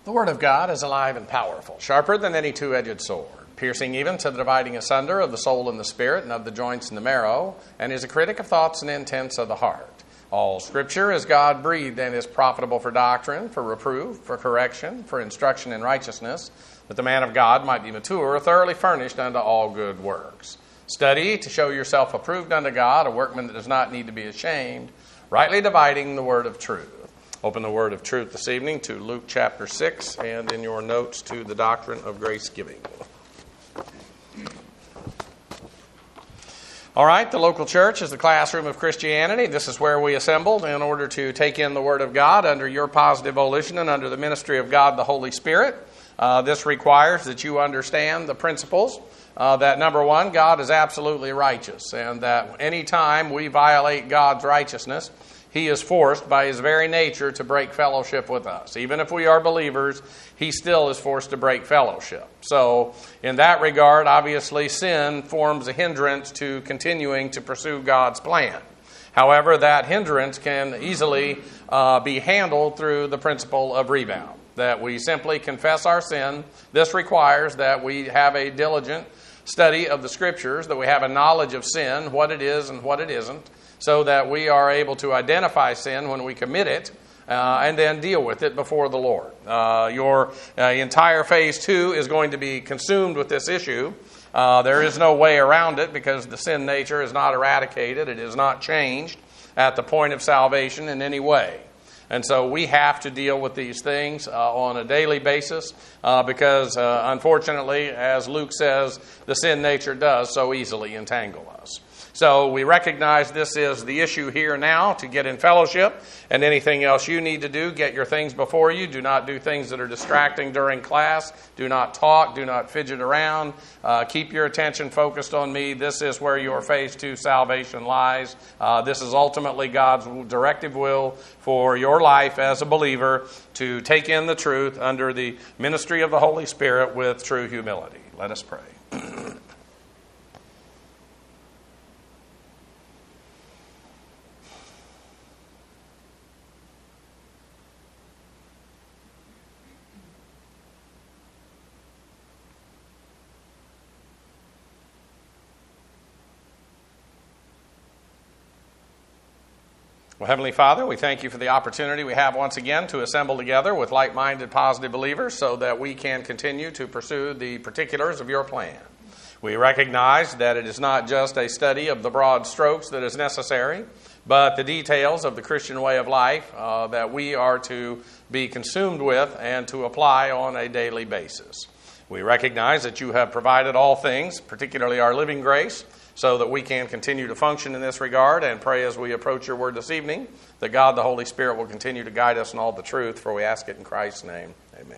The Word of God is alive and powerful, sharper than any two-edged sword, piercing even to the dividing asunder of the soul and the spirit and of the joints and the marrow, and is a critic of thoughts and intents of the heart. All Scripture is God-breathed and is profitable for doctrine, for reproof, for correction, for instruction in righteousness, that the man of God might be mature, thoroughly furnished unto all good works. Study to show yourself approved unto God, a workman that does not need to be ashamed, rightly dividing the word of truth. Open the word of truth this evening to Luke chapter 6 and in your notes to the doctrine of grace giving. All right, the local church is the classroom of Christianity. This is where we assembled in order to take in the Word of God under your positive volition and under the ministry of God the Holy Spirit. This requires that you understand the principles that, number one, God is absolutely righteous, and that any time we violate God's righteousness, He is forced by His very nature to break fellowship with us. Even if we are believers, He still is forced to break fellowship. So, in that regard, obviously, sin forms a hindrance to continuing to pursue God's plan. However, that hindrance can easily be handled through the principle of rebound, that we simply confess our sin. This requires that we have a diligent study of the Scriptures, that we have a knowledge of sin, what it is and what it isn't, so that we are able to identify sin when we commit it and then deal with it before the Lord. Your entire phase 2 is going to be consumed with this issue. There is no way around it because the sin nature is not eradicated. It is not changed at the point of salvation in any way. And so we have to deal with these things on a daily basis because, unfortunately, as Luke says, the sin nature does so easily entangle us. So we recognize this is the issue here now, to get in fellowship, and anything else you need to do, get your things before you. Do not do things that are distracting during class. Do not talk. Do not fidget around. Keep your attention focused on me. This is where your phase 2 salvation lies. This is ultimately God's directive will for your life as a believer, to take in the truth under the ministry of the Holy Spirit with true humility. Let us pray. Well, Heavenly Father, we thank you for the opportunity we have once again to assemble together with like-minded positive believers so that we can continue to pursue the particulars of your plan. We recognize that it is not just a study of the broad strokes that is necessary, but the details of the Christian way of life that we are to be consumed with and to apply on a daily basis. We recognize that you have provided all things, particularly our living grace, so that we can continue to function in this regard, and pray as we approach your word this evening that God the Holy Spirit will continue to guide us in all the truth, for we ask it in Christ's name. Amen.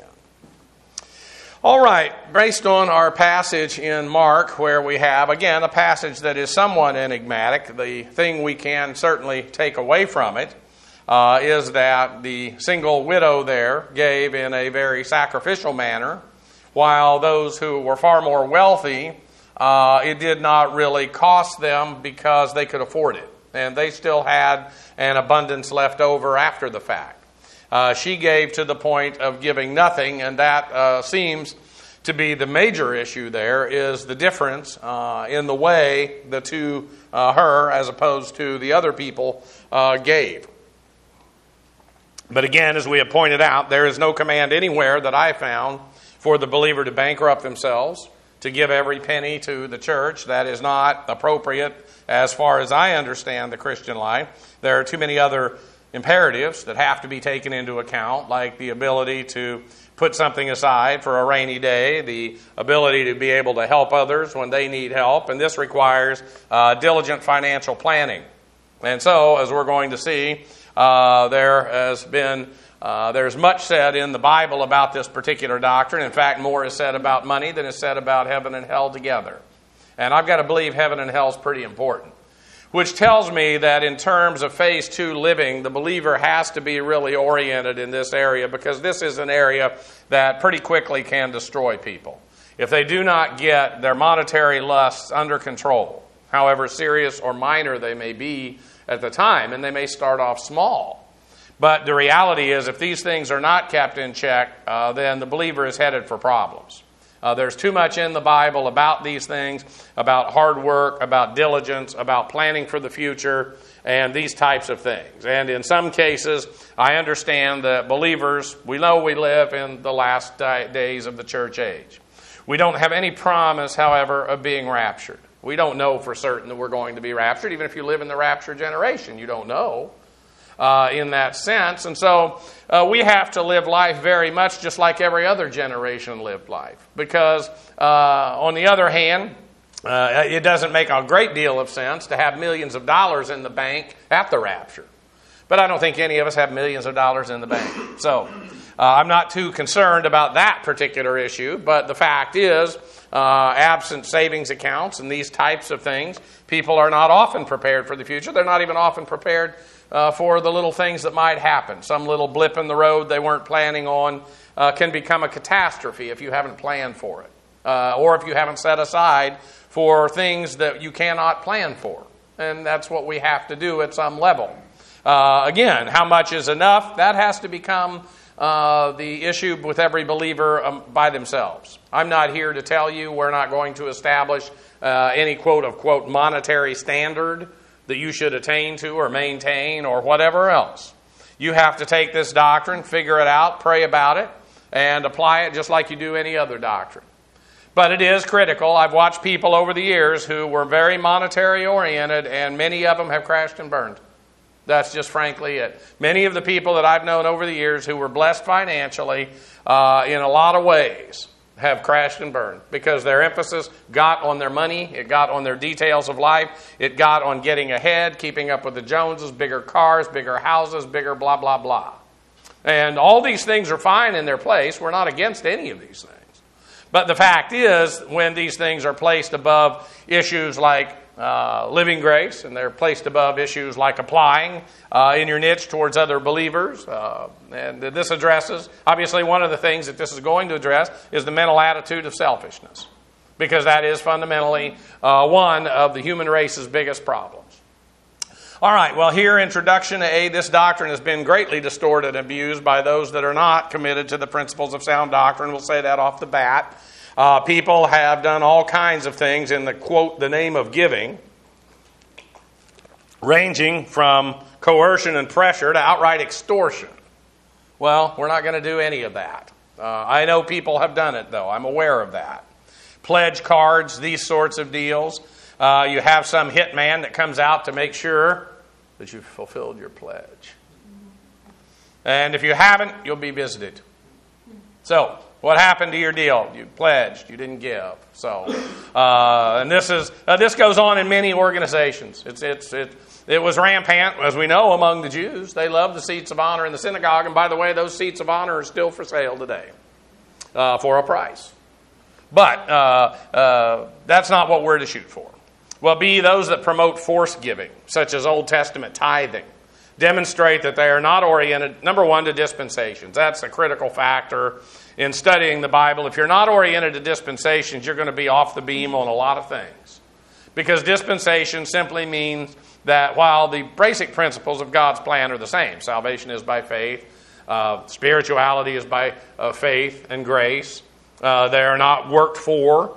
All right, based on our passage in Mark, where we have, again, a passage that is somewhat enigmatic, the thing we can certainly take away from it is that the single widow there gave in a very sacrificial manner, while those who were far more wealthy, it did not really cost them because they could afford it. And they still had an abundance left over after the fact. She gave to the point of giving nothing, and that seems to be the major issue there, is the difference in the way the two, her as opposed to the other people, gave. But again, as we have pointed out, there is no command anywhere that I found for the believer to bankrupt themselves, to give every penny to the church. That is not appropriate as far as I understand the Christian life. There are too many other imperatives that have to be taken into account, like the ability to put something aside for a rainy day, the ability to be able to help others when they need help, and this requires diligent financial planning. And so, as we're going to see, there's much said in the Bible about this particular doctrine. In fact, more is said about money than is said about heaven and hell together. And I've got to believe heaven and hell is pretty important, which tells me that in terms of phase 2 living, the believer has to be really oriented in this area, because this is an area that pretty quickly can destroy people if they do not get their monetary lusts under control, however serious or minor they may be at the time, and they may start off small. But the reality is, if these things are not kept in check, then the believer is headed for problems. There's too much in the Bible about these things, about hard work, about diligence, about planning for the future, and these types of things. And in some cases, I understand that believers, we know we live in the last days of the church age. We don't have any promise, however, of being raptured. We don't know for certain that we're going to be raptured. Even if you live in the rapture generation, you don't know in that sense. And so we have to live life very much just like every other generation lived life. Because on the other hand, it doesn't make a great deal of sense to have millions of dollars in the bank at the rapture. But I don't think any of us have millions of dollars in the bank. So I'm not too concerned about that particular issue. But the fact is, absent savings accounts and these types of things, people are not often prepared for the future. They're not even often prepared for the little things that might happen. Some little blip in the road they weren't planning on can become a catastrophe if you haven't planned for it. Or if you haven't set aside for things that you cannot plan for. And that's what we have to do at some level. Again, how much is enough? That has to become the issue with every believer by themselves. I'm not here to tell you we're not going to establish any quote-unquote monetary standard that you should attain to or maintain or whatever else. You have to take this doctrine, figure it out, pray about it, and apply it just like you do any other doctrine. But it is critical. I've watched people over the years who were very monetary oriented, and many of them have crashed and burned. That's just frankly it. Many of the people that I've known over the years who were blessed financially in a lot of ways have crashed and burned because their emphasis got on their money, it got on their details of life, it got on getting ahead, keeping up with the Joneses, bigger cars, bigger houses, bigger blah, blah, blah. And all these things are fine in their place. We're not against any of these things. But the fact is, when these things are placed above issues like living grace, and they're placed above issues like applying in your niche towards other believers. And this addresses, obviously one of the things that this is going to address is the mental attitude of selfishness. Because that is fundamentally one of the human race's biggest problems. All right, well here, introduction to A, this doctrine has been greatly distorted and abused by those that are not committed to the principles of sound doctrine. We'll say that off the bat. People have done all kinds of things in the, quote, the name of giving, ranging from coercion and pressure to outright extortion. Well, we're not going to do any of that. I know people have done it, though. I'm aware of that. Pledge cards, these sorts of deals. You have some hitman that comes out to make sure that you've fulfilled your pledge. And if you haven't, you'll be visited. So, what happened to your deal? You pledged. You didn't give. So, and this goes on in many organizations. It was rampant, as we know, among the Jews. They loved the seats of honor in the synagogue. And by the way, those seats of honor are still for sale today for a price. But that's not what we're to shoot for. Well, B, those that promote forced giving, such as Old Testament tithing, demonstrate that they are not oriented, number one, to dispensations. That's a critical factor in studying the Bible. If you're not oriented to dispensations, you're going to be off the beam on a lot of things. Because dispensation simply means that while the basic principles of God's plan are the same, salvation is by faith, spirituality is by faith and grace, they are not worked for,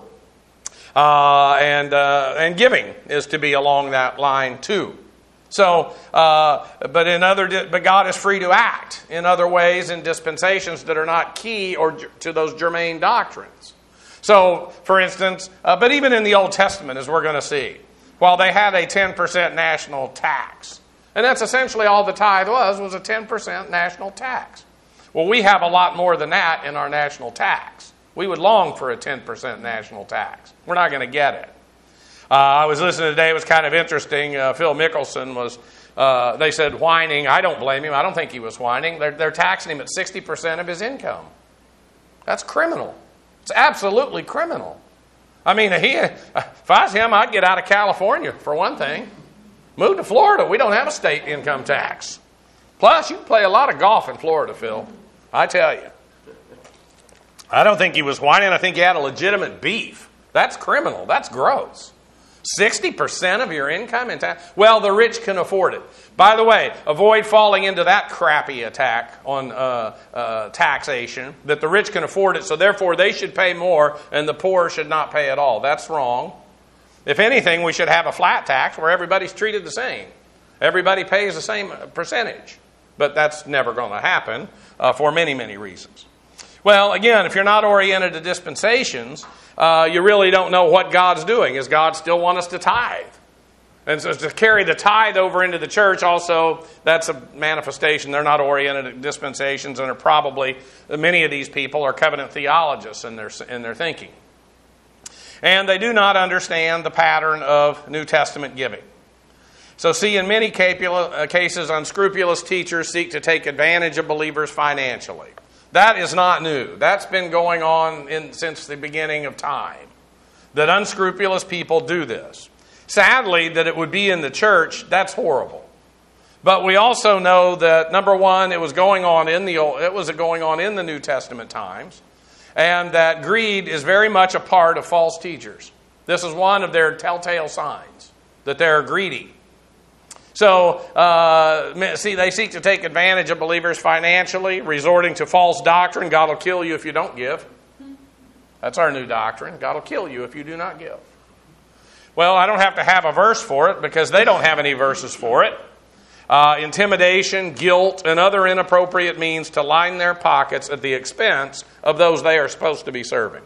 and giving is to be along that line too. So, but God is free to act in other ways in dispensations that are not key or to those germane doctrines. So, for instance, but even in the Old Testament, as we're going to see, while they had a 10% national tax, and that's essentially all the tithe was a 10% national tax. Well, we have a lot more than that in our national tax. We would long for a 10% national tax. We're not going to get it. I was listening today. It was kind of interesting. Phil Mickelson was, they said, whining. I don't blame him. I don't think he was whining. They're taxing him at 60% of his income. That's criminal. It's absolutely criminal. I mean, if I was him, I'd get out of California, for one thing. Move to Florida. We don't have a state income tax. Plus, you can play a lot of golf in Florida, Phil. I tell you. I don't think he was whining. I think he had a legitimate beef. That's criminal. That's gross. 60% of your income in tax? Well, the rich can afford it. By the way, avoid falling into that crappy attack on taxation, that the rich can afford it, so therefore they should pay more and the poor should not pay at all. That's wrong. If anything, we should have a flat tax where everybody's treated the same. Everybody pays the same percentage. But that's never going to happen for many, many reasons. Well, again, if you're not oriented to dispensations, you really don't know what God's doing. Does God still want us to tithe? And so to carry the tithe over into the church also, that's a manifestation. They're not oriented at dispensations, and are probably, many of these people are covenant theologists in their thinking. And they do not understand the pattern of New Testament giving. So see, in many cases, unscrupulous teachers seek to take advantage of believers financially. That is not new. That's been going on since the beginning of time, that unscrupulous people do this. Sadly, that it would be in the church, that's horrible. But we also know that, number one, it was going on in the New Testament times, and that greed is very much a part of false teachers. This is one of their telltale signs, that they're greedy. So, they seek to take advantage of believers financially, resorting to false doctrine. God will kill you if you don't give. That's our new doctrine. God will kill you if you do not give. Well, I don't have to have a verse for it because they don't have any verses for it. Intimidation, guilt, and other inappropriate means to line their pockets at the expense of those they are supposed to be serving.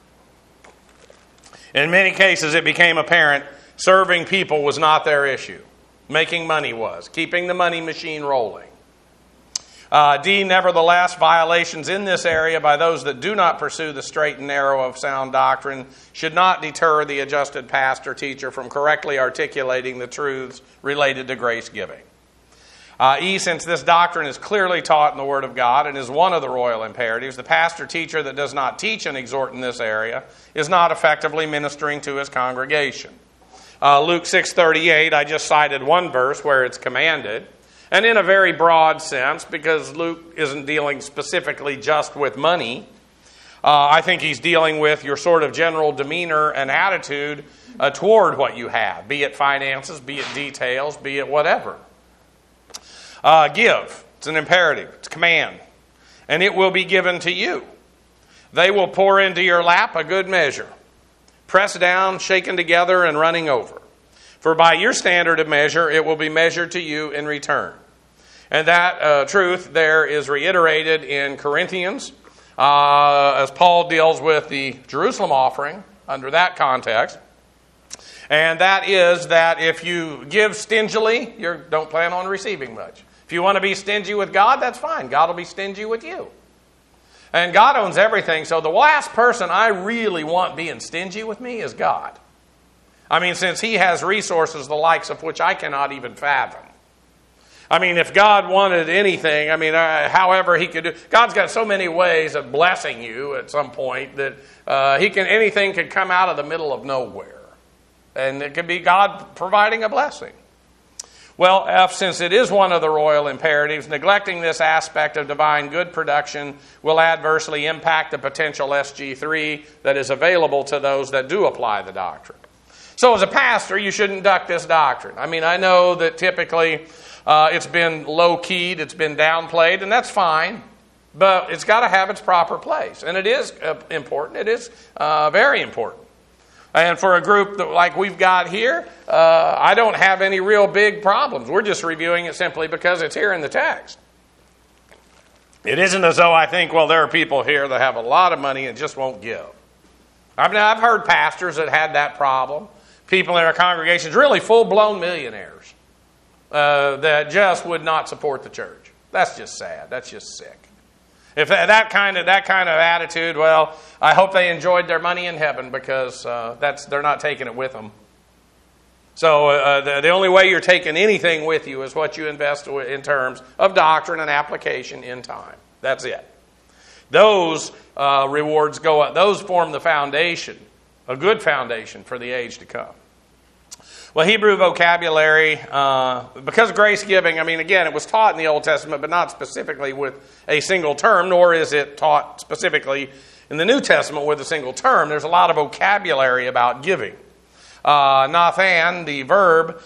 In many cases, it became apparent serving people was not their issue. Making money was. Keeping the money machine rolling. D, nevertheless, violations in this area by those that do not pursue the straight and narrow of sound doctrine should not deter the adjusted pastor teacher from correctly articulating the truths related to grace giving. E, since this doctrine is clearly taught in the Word of God and is one of the royal imperatives, the pastor teacher that does not teach and exhort in this area is not effectively ministering to his congregation. Luke 6:38, I just cited one verse where it's commanded, and in a very broad sense, because Luke isn't dealing specifically just with money. I think he's dealing with your sort of general demeanor and attitude toward what you have, be it finances, be it details, be it whatever. Give. It's an imperative. It's a command. And it will be given to you. They will pour into your lap a good measure, pressed down, shaken together, and running over. For by your standard of measure, it will be measured to you in return. And that truth there is reiterated in Corinthians, as Paul deals with the Jerusalem offering under that context. And that is that if you give stingily, you don't plan on receiving much. If you want to be stingy with God, that's fine. God will be stingy with you. And God owns everything, so the last person I really want being stingy with me is God. I mean, since He has resources the likes of which I cannot even fathom. I mean, if God wanted anything, however He could do, God's got so many ways of blessing you at some point that anything could come out of the middle of nowhere. And it could be God providing a blessing. Well, F, since it is one of the royal imperatives, neglecting this aspect of divine good production will adversely impact the potential SG3 that is available to those that do apply the doctrine. So as a pastor, you shouldn't duck this doctrine. I mean, I know that typically it's been low-keyed, it's been downplayed, and that's fine, but it's got to have its proper place. And it is important. It is very important. And for a group like we've got here, I don't have any real big problems. We're just reviewing it simply because it's here in the text. It isn't as though I think, well, there are people here that have a lot of money and just won't give. I've heard pastors that had that problem. People in our congregations, really full-blown millionaires, that just would not support the church. That's just sad. That's just sick. If that kind of attitude, well, I hope they enjoyed their money in heaven because they're not taking it with them. So the only way you're taking anything with you is what you invest in terms of doctrine and application in time. That's it. Those rewards go up. Those form the foundation, a good foundation for the age to come. Well, Hebrew vocabulary, because grace giving, again, it was taught in the Old Testament, but not specifically with a single term, nor is it taught specifically in the New Testament with a single term. There's a lot of vocabulary about giving. Nathan, the verb,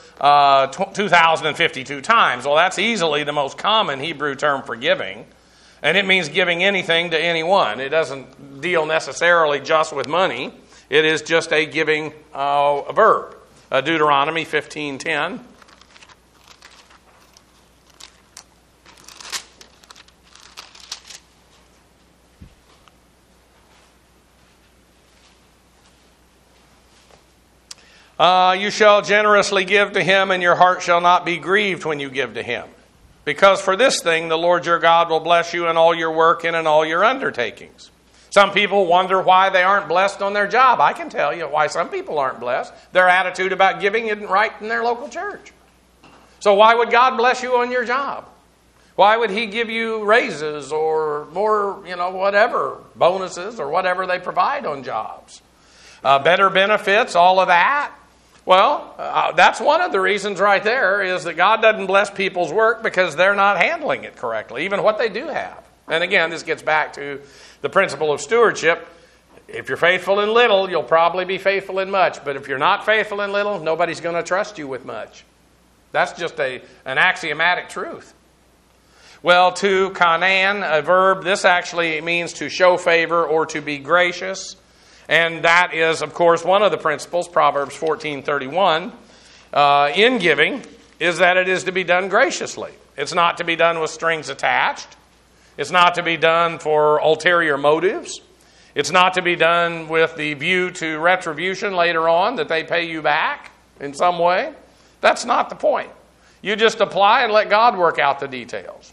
2,052 times. Well, that's easily the most common Hebrew term for giving. And it means giving anything to anyone. It doesn't deal necessarily just with money. It is just a giving verb. Deuteronomy 15:10. You shall generously give to him, and your heart shall not be grieved when you give to him. Because for this thing the Lord your God will bless you in all your work and in all your undertakings. Some people wonder why they aren't blessed on their job. I can tell you why some people aren't blessed. Their attitude about giving isn't right in their local church. So why would God bless you on your job? Why would he give you raises or more, whatever, bonuses or whatever they provide on jobs? Better benefits, all of that. Well, that's one of the reasons right there is that God doesn't bless people's work because they're not handling it correctly, even what they do have. And again, this gets back to the principle of stewardship. If you're faithful in little, you'll probably be faithful in much. But if you're not faithful in little, nobody's going to trust you with much. That's just an axiomatic truth. Well, to kanan, a verb, this actually means to show favor or to be gracious. And that is, of course, one of the principles, Proverbs 14:31, in giving, is that it is to be done graciously. It's not to be done with strings attached. It's not to be done for ulterior motives. It's not to be done with the view to retribution later on, that they pay you back in some way. That's not the point. You just apply and let God work out the details.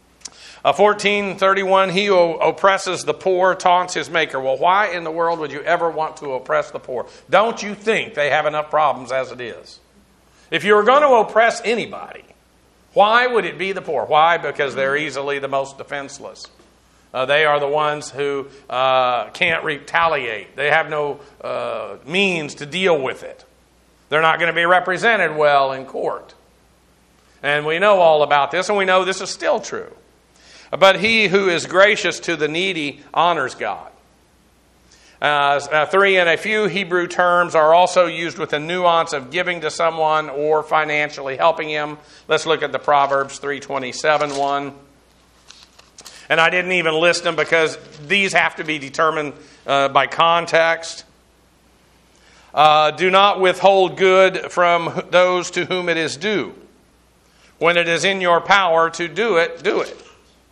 14:31, he who oppresses the poor taunts his maker. Well, why in the world would you ever want to oppress the poor? Don't you think they have enough problems as it is? If you were going to oppress anybody, why would it be the poor? Why? Because they're easily the most defenseless. They are the ones who can't retaliate. They have no means to deal with it. They're not going to be represented well in court. And we know all about this, and we know this is still true. But he who is gracious to the needy honors God. 3, and a few Hebrew terms are also used with a nuance of giving to someone or financially helping him. Let's look at the Proverbs 3:27 one. And I didn't even list them because these have to be determined by context. Do not withhold good from those to whom it is due. When it is in your power to do it, do it.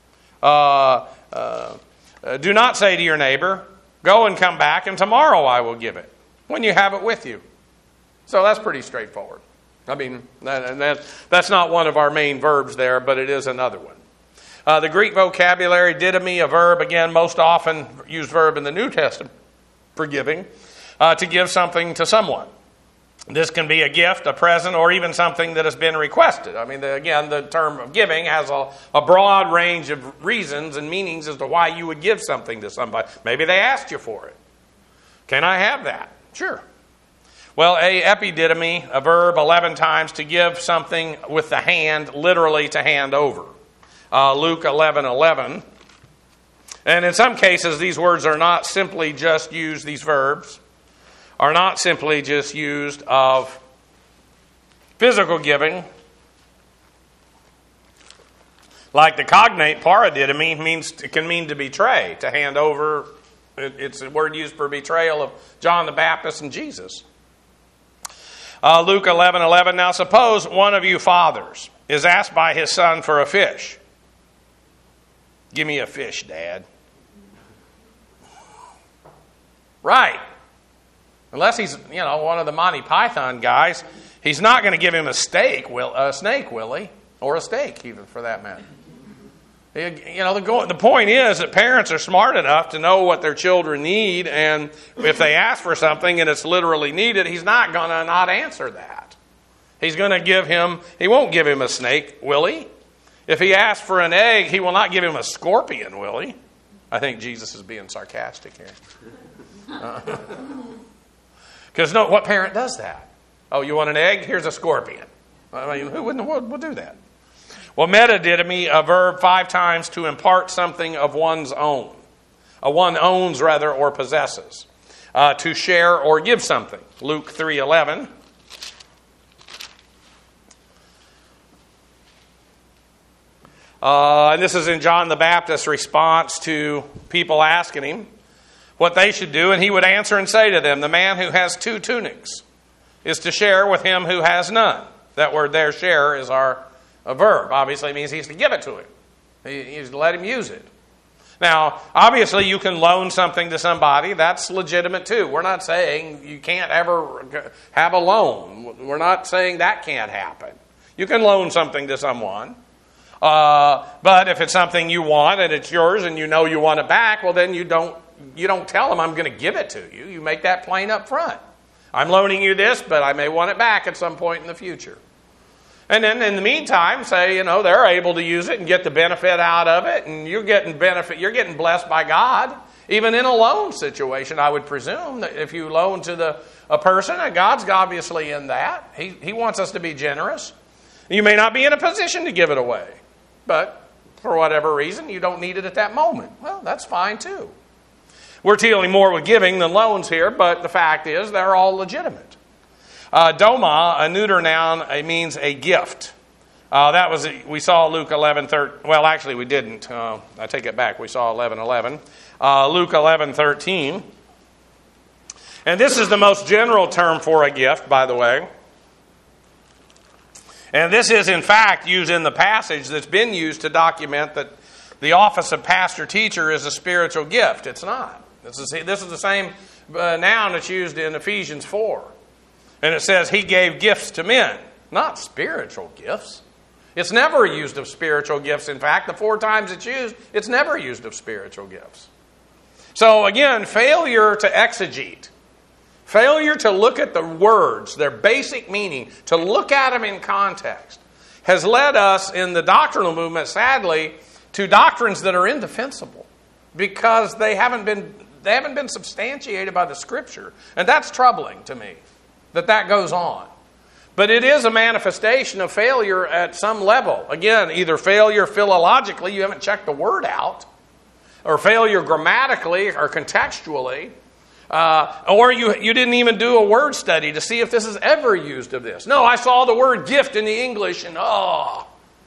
Do not say to your neighbor, go and come back, and tomorrow I will give it, when you have it with you. So that's pretty straightforward. I mean, that's not one of our main verbs there, but it is another one. The Greek vocabulary, didomi, a verb, again, most often used verb in the New Testament for giving, to give something to someone. This can be a gift, a present, or even something that has been requested. I mean, again, the term of giving has a broad range of reasons and meanings as to why you would give something to somebody. Maybe they asked you for it. Can I have that? Sure. Well, a epididomi, a verb 11 times, to give something with the hand, literally to hand over. Luke 11:11. And in some cases, these words are not simply just used, these verbs are not simply just used of physical giving. Like the cognate paradidomi it can mean to betray, to hand over. It's a word used for betrayal of John the Baptist and Jesus. Luke 11:11. Now suppose one of you fathers is asked by his son for a fish. Give me a fish, Dad. Right. Unless he's, one of the Monty Python guys, he's not going to give him a snake, will he? Or a steak, even, for that matter. The point is that parents are smart enough to know what their children need, and if they ask for something and it's literally needed, he's not going to not answer that. He's going to he won't give him a snake, will he? If he asks for an egg, he will not give him a scorpion, will he? I think Jesus is being sarcastic here. Because what parent does that? Oh, you want an egg? Here's a scorpion. I mean, who in the world would do that? Well, metadidomi, a verb 5 times to impart something of one's own. One owns, rather, or possesses. to share or give something. Luke 3:11. And this is in John the Baptist's response to people asking him what they should do. And he would answer and say to them, the man who has 2 tunics is to share with him who has none. That word there, share, is a verb. Obviously, it means he's to give it to him. He's to let him use it. Now, obviously, you can loan something to somebody. That's legitimate, too. We're not saying you can't ever have a loan. We're not saying that can't happen. You can loan something to someone. But if it's something you want and it's yours and you know you want it back, well, then you don't tell them, I'm going to give it to you. You make that plain up front. I'm loaning you this, but I may want it back at some point in the future. And then in the meantime, say, they're able to use it and get the benefit out of it, and you're getting blessed by God. Even in a loan situation, I would presume that if you loan to a person, and God's obviously in that. He wants us to be generous. You may not be in a position to give it away, but for whatever reason, you don't need it at that moment. Well, that's fine too. We're dealing more with giving than loans here, but the fact is they're all legitimate. Doma, a neuter noun, means a gift. We saw Luke 11:13. Well, actually, we didn't. I take it back. We saw 11:11. Luke 11:13. And this is the most general term for a gift, by the way. And this is, in fact, used in the passage that's been used to document that the office of pastor-teacher is a spiritual gift. It's not. This is the same noun that's used in Ephesians 4. And it says, he gave gifts to men, not spiritual gifts. It's never used of spiritual gifts. In fact, the 4 times it's used, it's never used of spiritual gifts. So again, failure to exegete, failure to look at the words, their basic meaning, to look at them in context, has led us in the doctrinal movement, sadly, to doctrines that are indefensible because they haven't been substantiated by the Scripture. And that's troubling to me, that goes on. But it is a manifestation of failure at some level. Again, either failure philologically, you haven't checked the word out, or failure grammatically or contextually, or you didn't even do a word study to see if this is ever used of this. No, I saw the word gift in the English and Well,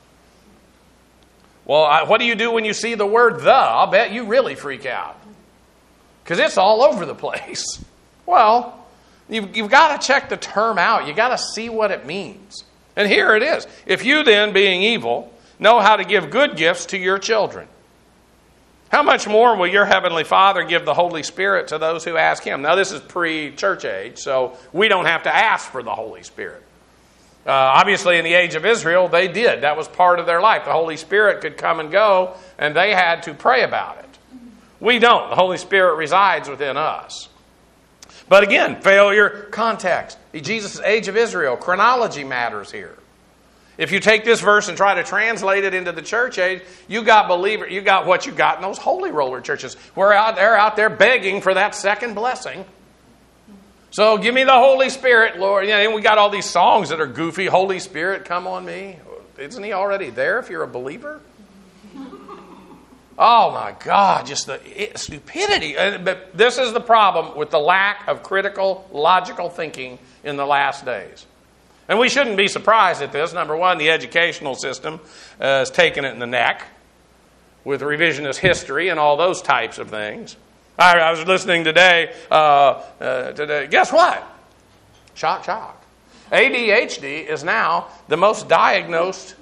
what do you do when you see the word the? I'll bet you really freak out. Because it's all over the place. Well, you've got to check the term out. You've got to see what it means. And here it is. If you then, being evil, know how to give good gifts to your children, how much more will your heavenly Father give the Holy Spirit to those who ask Him? Now, this is pre-church age, so we don't have to ask for the Holy Spirit. Obviously, in the age of Israel, they did. That was part of their life. The Holy Spirit could come and go, and they had to pray about it. We don't. The Holy Spirit resides within us. But again, failure, context. Jesus' age of Israel, chronology matters here. If you take this verse and try to translate it into the church age, you got what you got in those holy roller churches. They're out there begging for that second blessing. So give me the Holy Spirit, Lord. And we got all these songs that are goofy. Holy Spirit, come on me. Isn't He already there if you're a believer? Oh my God, just the stupidity. But this is the problem with the lack of critical, logical thinking in the last days. And we shouldn't be surprised at this. Number one, the educational system has taken it in the neck with revisionist history and all those types of things. I was listening today. Guess what? Shock, shock. ADHD is now the most diagnosed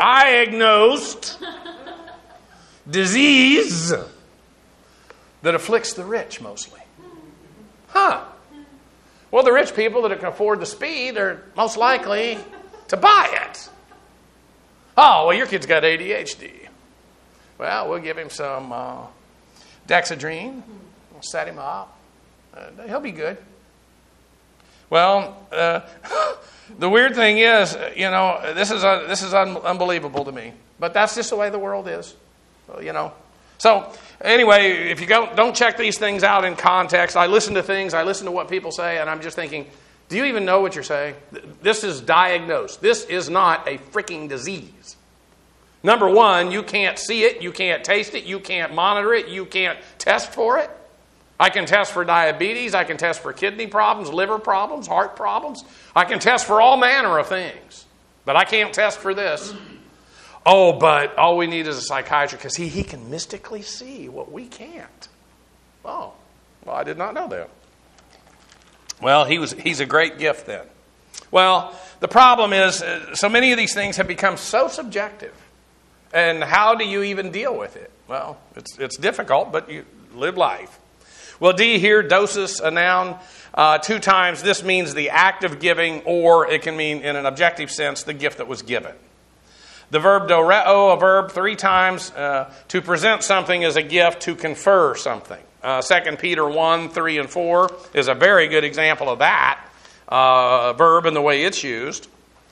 disease that afflicts the rich mostly. Huh. Well, the rich people that can afford the speed are most likely to buy it. Oh, well, your kid's got ADHD. Well, we'll give him some Dexedrine. We'll set him up. He'll be good. Well, the weird thing is, this is unbelievable to me. But that's just the way the world is. So anyway, if you don't check these things out in context, I listen to what people say, and I'm just thinking, do you even know what you're saying? This is diagnosed. This is not a freaking disease. Number one, you can't see it, you can't taste it, you can't monitor it, you can't test for it. I can test for diabetes. I can test for kidney problems, liver problems, heart problems. I can test for all manner of things. But I can't test for this. Oh, but all we need is a psychiatrist because he can mystically see what we can't. Oh, well, I did not know that. Well, he's a great gift then. Well, the problem is so many of these things have become so subjective. And how do you even deal with it? Well, it's difficult, but you live life. Well, D here, dosis, a noun, 2 times. This means the act of giving, or it can mean, in an objective sense, the gift that was given. The verb doreo, a verb 3 times, to present something as a gift, to confer something. 2 Peter 1, 3, and 4 is a very good example of that verb and the way it's used.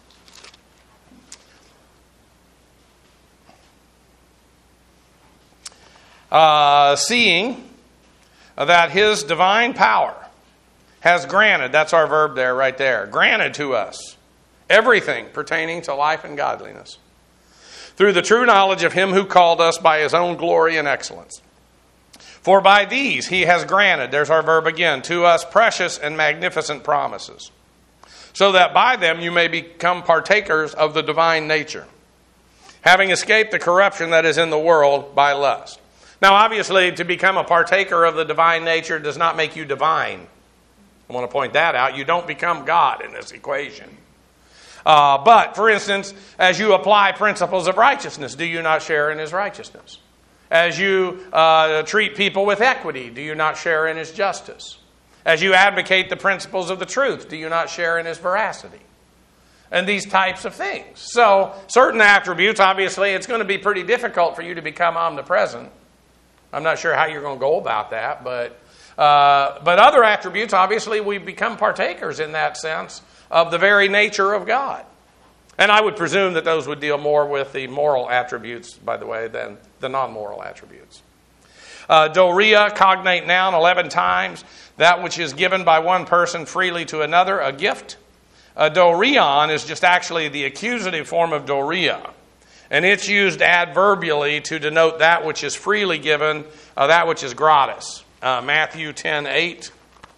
Seeing that his divine power has granted, that's our verb there, right there, granted to us everything pertaining to life and godliness, through the true knowledge of him who called us by his own glory and excellence. For by these he has granted, there's our verb again, to us precious and magnificent promises, so that by them you may become partakers of the divine nature, having escaped the corruption that is in the world by lust. Now, obviously, to become a partaker of the divine nature does not make you divine. I want to point that out. You don't become God in this equation. But, for instance, as you apply principles of righteousness, do you not share in his righteousness? As you treat people with equity, do you not share in his justice? As you advocate the principles of the truth, do you not share in his veracity? And these types of things. So, certain attributes, obviously, it's going to be pretty difficult for you to become omnipresent. I'm not sure how you're going to go about that, but other attributes, obviously, we become partakers in that sense of the very nature of God. And I would presume that those would deal more with the moral attributes, by the way, than the non-moral attributes. Doria, cognate noun, 11 times. That which is given by one person freely to another, a gift. Dorion is just actually the accusative form of doria. And it's used adverbially to denote that which is freely given, that which is gratis. Matthew 10:8.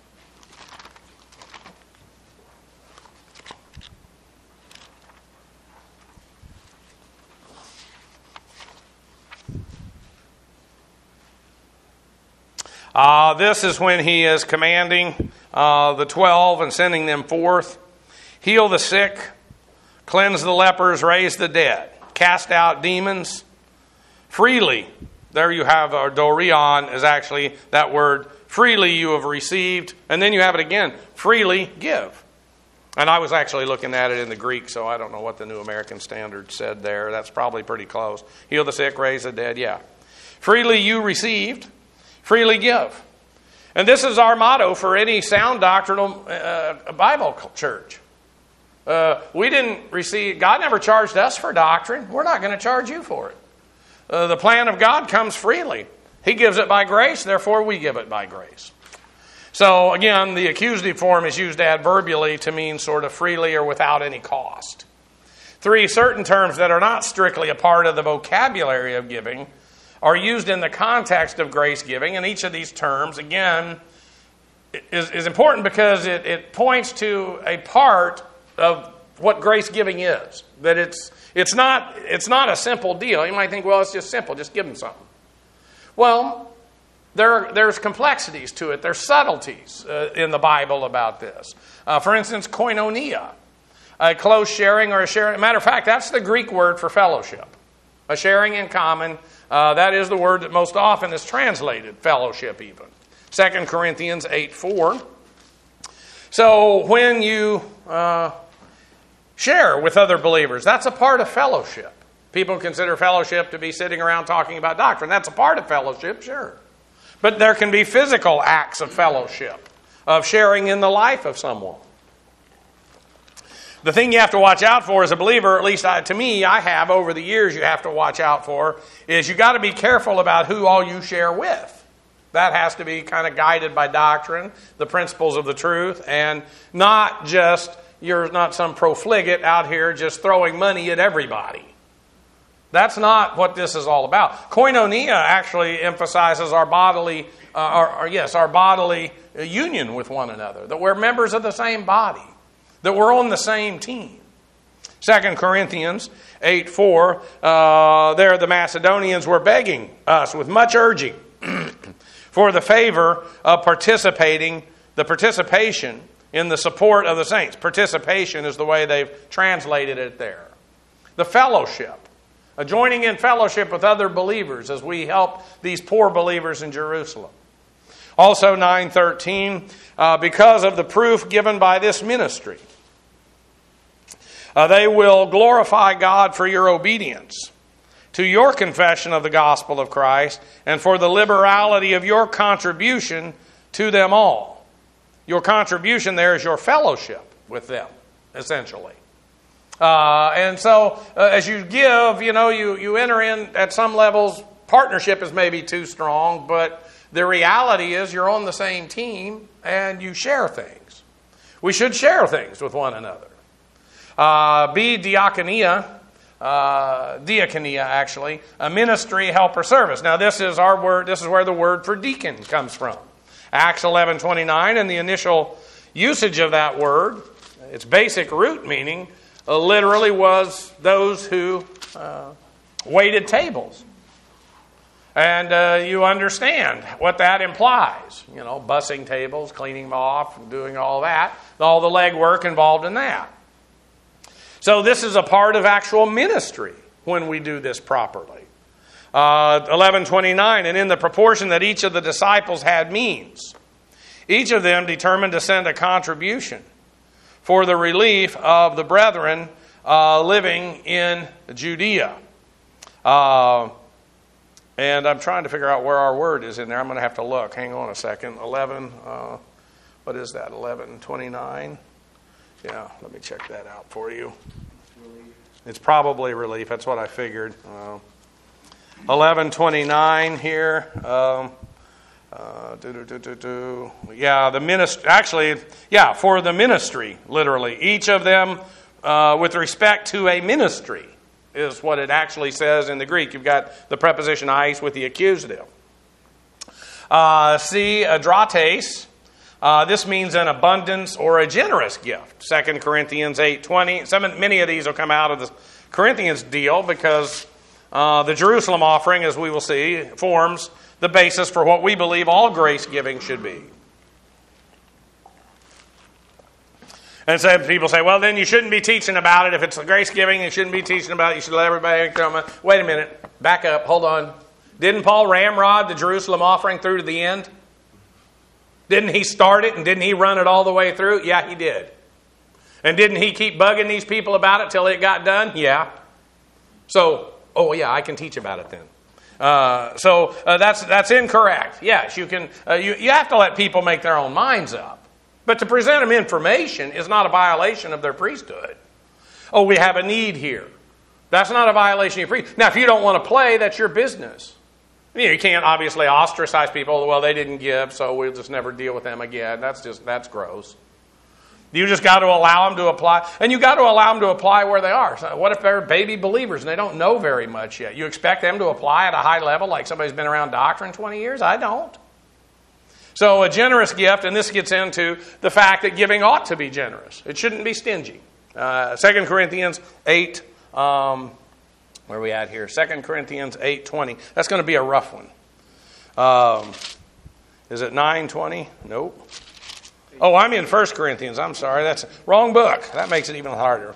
This is when he is commanding the 12 and sending them forth. Heal the sick, cleanse the lepers, raise the dead, cast out demons freely. There you have our dorion is actually that word, freely you have received. And then you have it again, freely give. And I was actually looking at it in the Greek, so I don't know what the New American Standard said there. That's probably pretty close. Heal the sick, raise the dead, yeah. Freely you received, freely give. And this is our motto for any sound doctrinal Bible church. We didn't receive, God never charged us for doctrine. We're not going to charge you for it. The plan of God comes freely. He gives it by grace, therefore we give it by grace. So again, the accusative form is used adverbially to mean sort of freely or without any cost. 3, certain terms that are not strictly a part of the vocabulary of giving are used in the context of grace giving. And each of these terms, again, is important because it points to a part of what grace giving is. That it's not a simple deal. You might think, well, it's just simple. Just give them something. Well, there's complexities to it. There's subtleties in the Bible about this. For instance, koinonia, a close sharing or a sharing. Matter of fact, that's the Greek word for fellowship. A sharing in common. That is the word that most often is translated fellowship even. 2 Corinthians 8:4. So when you share with other believers, that's a part of fellowship. People consider fellowship to be sitting around talking about doctrine. That's a part of fellowship, sure. But there can be physical acts of fellowship, of sharing in the life of someone. The thing you have to watch out for as a believer, at least to me, I have over the years you have to watch out for, is you got to be careful about who all you share with. That has to be kind of guided by doctrine, the principles of the truth, and not just, you're not some profligate out here just throwing money at everybody. That's not what this is all about. Koinonia actually emphasizes our bodily, our bodily union with one another, that we're members of the same body, that we're on the same team. 2 Corinthians 8:4, there the Macedonians were begging us with much urging for the favor of participation in the support of the saints. Participation is the way they've translated it there. The fellowship. Joining in fellowship with other believers as we help these poor believers in Jerusalem. Also 9:13, because of the proof given by this ministry, they will glorify God for your obedience to your confession of the gospel of Christ and for the liberality of your contribution to them all. Your contribution there is your fellowship with them, essentially. And so as you give, you enter in at some levels, partnership is maybe too strong, but the reality is you're on the same team and you share things. We should share things with one another. Be diakonia actually, a ministry, help, or service. Now this is our word, this is where the word for deacon comes from. Acts 11:29, and the initial usage of that word, its basic root meaning, literally was those who waited tables. And you understand what that implies. Bussing tables, cleaning them off, doing all that. All the legwork involved in that. So this is a part of actual ministry when we do this properly. 11:29, and in the proportion that each of the disciples had means, each of them determined to send a contribution for the relief of the brethren living in Judea. And I'm trying to figure out where our word is in there. I'm going to have to look. Hang on a second. 11, what is that? 11:29? Yeah, let me check that out for you. It's probably relief. That's what I figured. 11:29 here. Yeah, the ministry. Actually, yeah, for the ministry, literally. Each of them, with respect to a ministry, is what it actually says in the Greek. You've got the preposition eis with the accusative. See, adrates. This means an abundance or a generous gift. 2 Corinthians 8:20. Many of these will come out of the Corinthians deal because the Jerusalem offering, as we will see, forms the basis for what we believe all grace giving should be. And so people say, well, then you shouldn't be teaching about it. If it's grace giving, you shouldn't be teaching about it. You should let everybody come. Wait a minute. Back up. Hold on. Didn't Paul ramrod the Jerusalem offering through to the end? Didn't he start it and didn't he run it all the way through? Yeah, he did. And didn't he keep bugging these people about it till it got done? Yeah. So, I can teach about it then. That's incorrect. Yes, you can. You have to let people make their own minds up. But to present them information is not a violation of their priesthood. Oh, we have a need here. That's not a violation of your priesthood. Now, if you don't want to play, that's your business. You can't obviously ostracize people. Well, they didn't give, so we'll just never deal with them again. That's gross. You just got to allow them to apply. And you got to allow them to apply where they are. So what if they're baby believers and they don't know very much yet? You expect them to apply at a high level like somebody's been around doctrine 20 years? I don't. So a generous gift, and this gets into the fact that giving ought to be generous. It shouldn't be stingy. 2 Corinthians 8, where are we at here? 2 Corinthians 8:20. That's going to be a rough one. Is it 9:20? Nope. Oh, I'm in 1 Corinthians. I'm sorry. That's wrong book. That makes it even harder.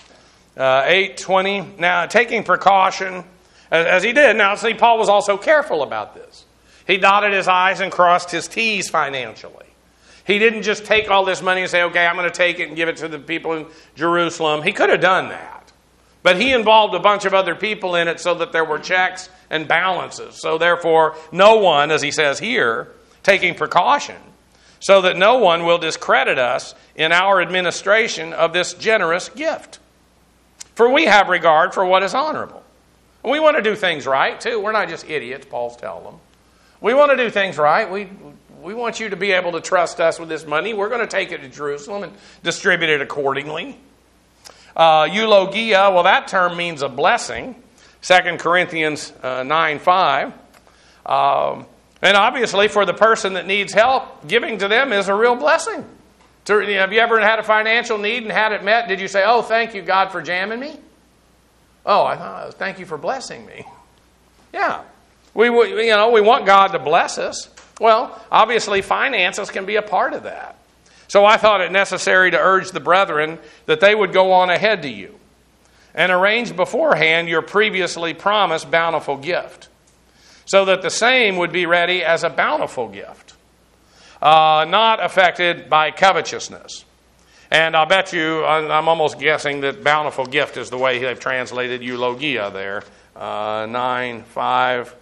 8:20. Now, taking precaution, as he did. Now, see, Paul was also careful about this. He dotted his I's and crossed his T's financially. He didn't just take all this money and say, okay, I'm going to take it and give it to the people in Jerusalem. He could have done that. But he involved a bunch of other people in it so that there were checks and balances. So therefore, no one, as he says here, taking precaution, so that no one will discredit us in our administration of this generous gift. For we have regard for what is honorable. We want to do things right, too. We're not just idiots, Paul's telling them. We want to do things right. We want you to be able to trust us with this money. We're going to take it to Jerusalem and distribute it accordingly. Eulogia, well, that term means a blessing. 2 Corinthians 9:5. And obviously, for the person that needs help, giving to them is a real blessing. Have you ever had a financial need and had it met? Did you say, "Oh, thank you, God, for jamming me"? "Oh, I thought, thank you for blessing me." Yeah. We want God to bless us. Well, obviously, finances can be a part of that. So I thought it necessary to urge the brethren that they would go on ahead to you and arrange beforehand your previously promised bountiful gift, so that the same would be ready as a bountiful gift, not affected by covetousness. And I'll bet you, I'm almost guessing that bountiful gift is the way they've translated eulogia there. 9:5.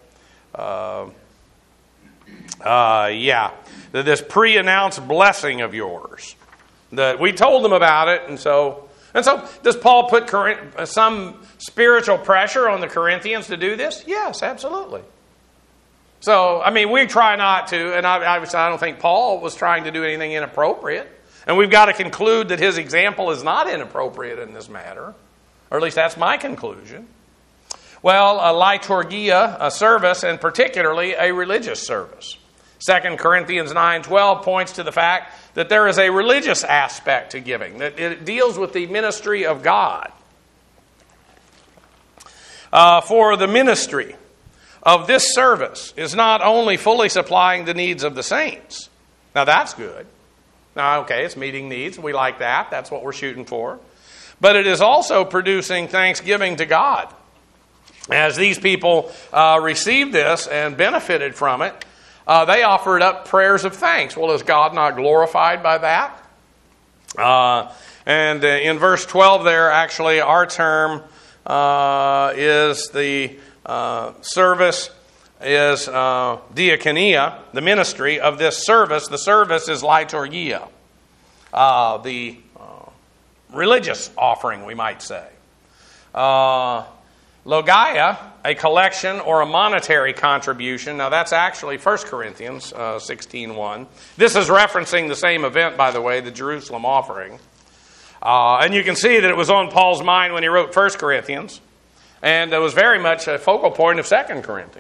This pre-announced blessing of yours. That we told them about it, and so does Paul put some spiritual pressure on the Corinthians to do this? Yes, absolutely. So, we try not to, and I don't think Paul was trying to do anything inappropriate. And we've got to conclude that his example is not inappropriate in this matter, or at least that's my conclusion. Well, a liturgia, a service, and particularly a religious service. 2 Corinthians 9:12 points to the fact that there is a religious aspect to giving, that it deals with the ministry of God. For the ministry of this service is not only fully supplying the needs of the saints. Now that's good. Now, okay, it's meeting needs. We like that. That's what we're shooting for. But it is also producing thanksgiving to God. As these people received this and benefited from it, they offered up prayers of thanks. Well, is God not glorified by that? And in verse 12 there, actually, our term is the service is diakonia, the ministry of this service. The service is liturgia, the religious offering, we might say. Logia, a collection or a monetary contribution. Now that's actually 1 Corinthians 16:1. This is referencing the same event, by the way, the Jerusalem offering. And you can see that it was on Paul's mind when he wrote 1 Corinthians. And it was very much a focal point of 2 Corinthians.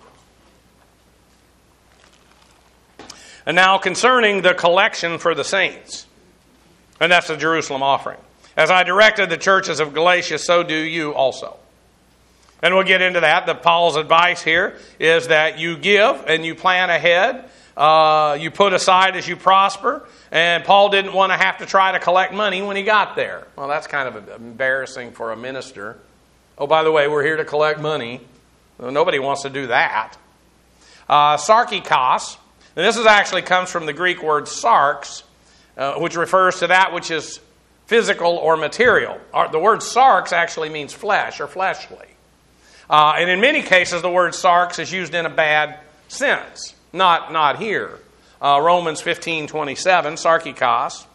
And now concerning the collection for the saints. And that's the Jerusalem offering. As I directed the churches of Galatia, so do you also. And we'll get into that. Paul's advice here is that you give and you plan ahead. You put aside as you prosper. And Paul didn't want to have to try to collect money when he got there. Well, that's kind of embarrassing for a minister. Oh, by the way, we're here to collect money. Well, nobody wants to do that. Sarkikos. And this actually comes from the Greek word sarx, which refers to that which is physical or material. The word sarx actually means flesh or fleshly. And in many cases, the word sarx is used in a bad sense. Not here. Romans 15:27, sarkikos.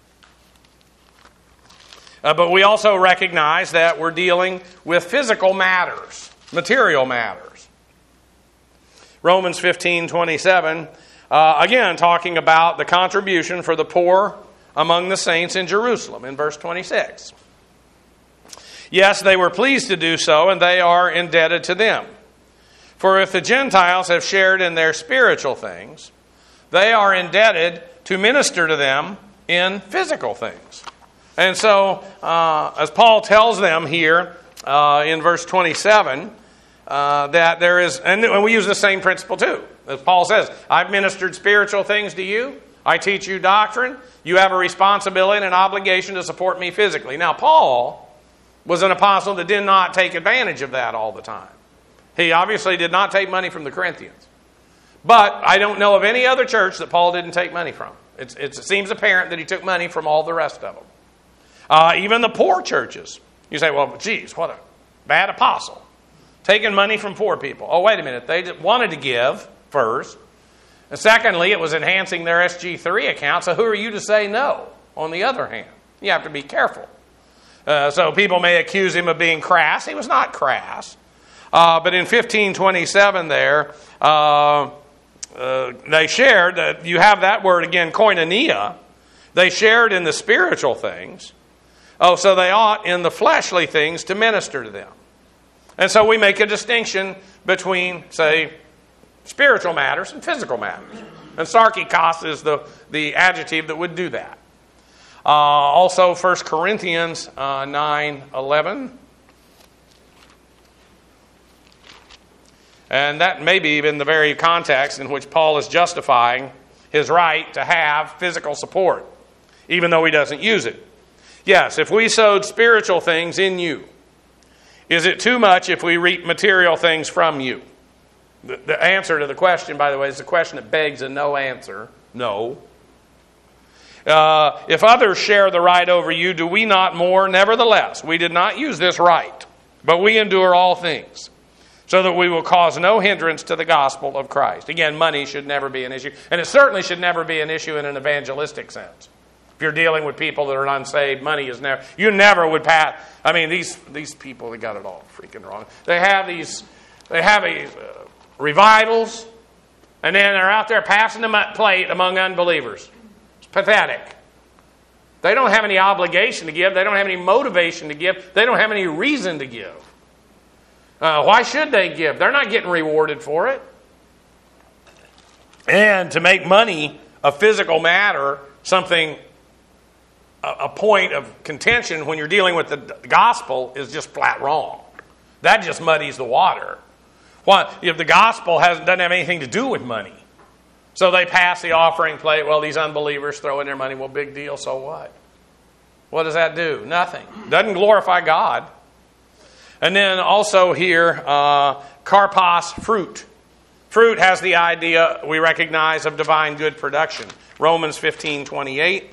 But we also recognize that we're dealing with physical matters, material matters. Romans 15:27, again talking about the contribution for the poor among the saints in Jerusalem in verse 26. Yes, they were pleased to do so, and they are indebted to them. For if the Gentiles have shared in their spiritual things, they are indebted to minister to them in physical things. And so, as Paul tells them here in verse 27, that there is, and we use the same principle too. As Paul says, I've ministered spiritual things to you. I teach you doctrine. You have a responsibility and an obligation to support me physically. Now, Paul was an apostle that did not take advantage of that all the time. He obviously did not take money from the Corinthians. But I don't know of any other church that Paul didn't take money from. It seems apparent that he took money from all the rest of them. Even the poor churches. You say, well, geez, what a bad apostle. Taking money from poor people. Oh, wait a minute. They wanted to give first. And secondly, it was enhancing their SG3 account. So who are you to say no, on the other hand? You have to be careful. So people may accuse him of being crass. He was not crass. But in 15:27 there, they shared, that you have that word again, koinonia. They shared in the spiritual things. Oh, so they ought in the fleshly things to minister to them. And so we make a distinction between, say, spiritual matters and physical matters. And sarkikos is the adjective that would do that. Also, 1 Corinthians 9:11. And that may be even the very context in which Paul is justifying his right to have physical support, even though he doesn't use it. Yes, if we sowed spiritual things in you, is it too much if we reap material things from you? The answer to the question, by the way, is a question that begs a no answer. No. If others share the right over you, do we not more? Nevertheless, we did not use this right, but we endure all things, so that we will cause no hindrance to the gospel of Christ. Again, money should never be an issue, and it certainly should never be an issue in an evangelistic sense. If you're dealing with people that are unsaved, money is never. You never would pass. I mean, these people, they got it all freaking wrong. They have these revivals, and then they're out there passing the plate among unbelievers. It's pathetic. They don't have any obligation to give. They don't have any motivation to give. They don't have any reason to give. Why should they give? They're not getting rewarded for it. And to make money a physical matter, something, a point of contention when you're dealing with the gospel is just flat wrong. That just muddies the water. Well, if the gospel doesn't have anything to do with money. So they pass the offering plate. Well, these unbelievers throw in their money. Well, big deal, so what? What does that do? Nothing. Doesn't glorify God. And then also here, karpos, fruit. Fruit has the idea, we recognize, of divine good production. Romans 15:28.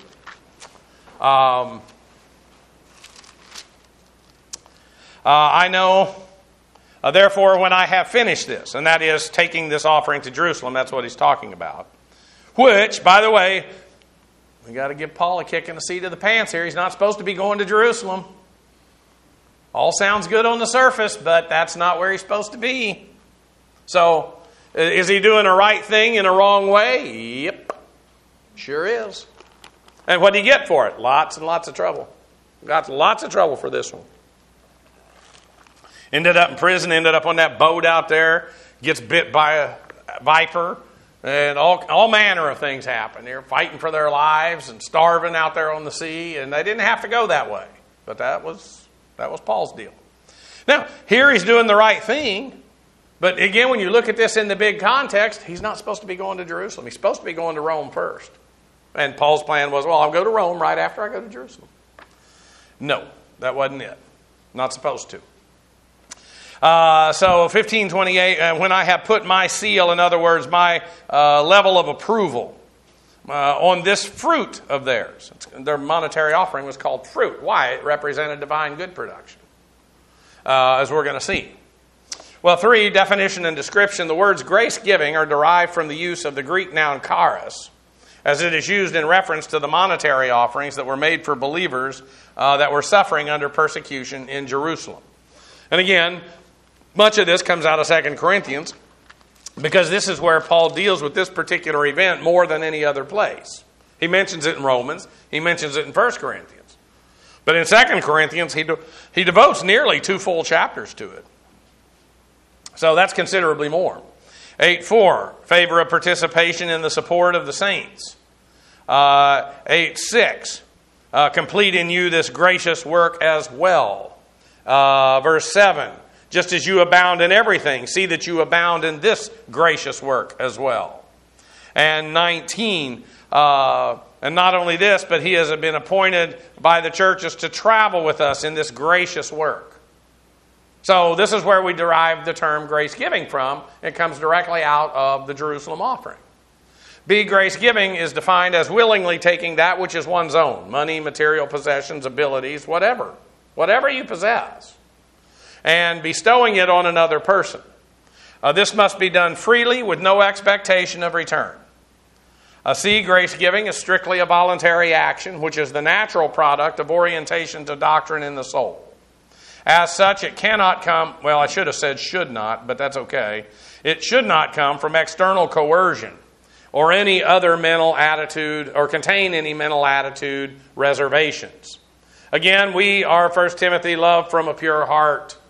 I know, therefore, when I have finished this, and that is taking this offering to Jerusalem, that's what he's talking about. Which, by the way, we got to give Paul a kick in the seat of the pants here. He's not supposed to be going to Jerusalem. All sounds good on the surface, but that's not where he's supposed to be. So, is he doing the right thing in a wrong way? Yep, sure is. And what did he get for it? Lots and lots of trouble. Got lots of trouble for this one. Ended up in prison, ended up on that boat out there, gets bit by a viper, and all manner of things happen. They're fighting for their lives and starving out there on the sea, and they didn't have to go that way. But that was Paul's deal. Now, here he's doing the right thing, but again, when you look at this in the big context, he's not supposed to be going to Jerusalem. He's supposed to be going to Rome first. And Paul's plan was, well, I'll go to Rome right after I go to Jerusalem. No, that wasn't it. Not supposed to. So 15:28, when I have put my seal, in other words, my level of approval on this fruit of theirs. Their monetary offering was called fruit. Why? It represented divine good production, as we're going to see. Well, 3, definition and description. The words grace-giving are derived from the use of the Greek noun charis, as it is used in reference to the monetary offerings that were made for believers that were suffering under persecution in Jerusalem. And again, much of this comes out of 2 Corinthians, because this is where Paul deals with this particular event more than any other place. He mentions it in Romans. He mentions it in 1 Corinthians. But in 2 Corinthians, he devotes nearly 2 full chapters to it. So that's considerably more. 8:4, favor of participation in the support of the saints. 8:6, complete in you this gracious work as well. Verse 7, just as you abound in everything, see that you abound in this gracious work as well. And 19, and not only this, but he has been appointed by the churches to travel with us in this gracious work. So this is where we derive the term grace-giving from. It comes directly out of the Jerusalem offering. Be grace-giving is defined as willingly taking that which is one's own, money, material possessions, abilities, whatever you possess, and bestowing it on another person. This must be done freely with no expectation of return. See, grace-giving is strictly a voluntary action, which is the natural product of orientation to doctrine in the soul. As such, it cannot come, well, I should have said should not, but that's okay. It should not come from external coercion or any other mental attitude, or contain any mental attitude reservations. Again, we are, 1 Timothy, love from a pure heart.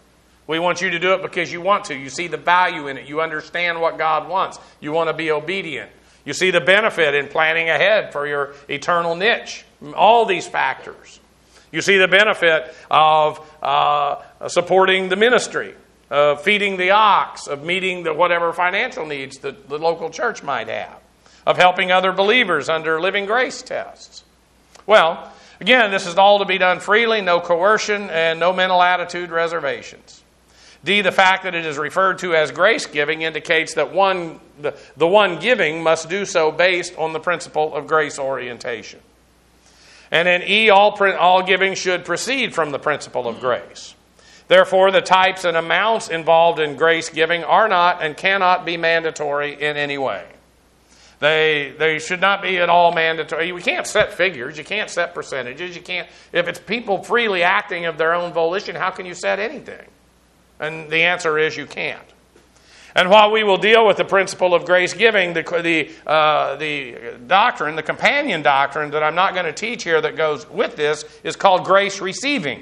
We want you to do it because you want to. You see the value in it. You understand what God wants. You want to be obedient. You see the benefit in planning ahead for your eternal niche. All these factors. You see the benefit of supporting the ministry, of feeding the ox, of meeting whatever financial needs that the local church might have, of helping other believers under living grace tests. Well, again, this is all to be done freely, no coercion, and no mental attitude reservations. D, the fact that it is referred to as grace giving indicates that the one giving must do so based on the principle of grace orientation. And in E, all giving should proceed from the principle of grace. Therefore, the types and amounts involved in grace giving are not and cannot be mandatory in any way. They should not be at all mandatory. We can't set figures. You can't set percentages. You can't. If it's people freely acting of their own volition, how can you set anything? And the answer is you can't. And while we will deal with the principle of grace giving, the doctrine, the companion doctrine that I'm not going to teach here that goes with this is called grace receiving.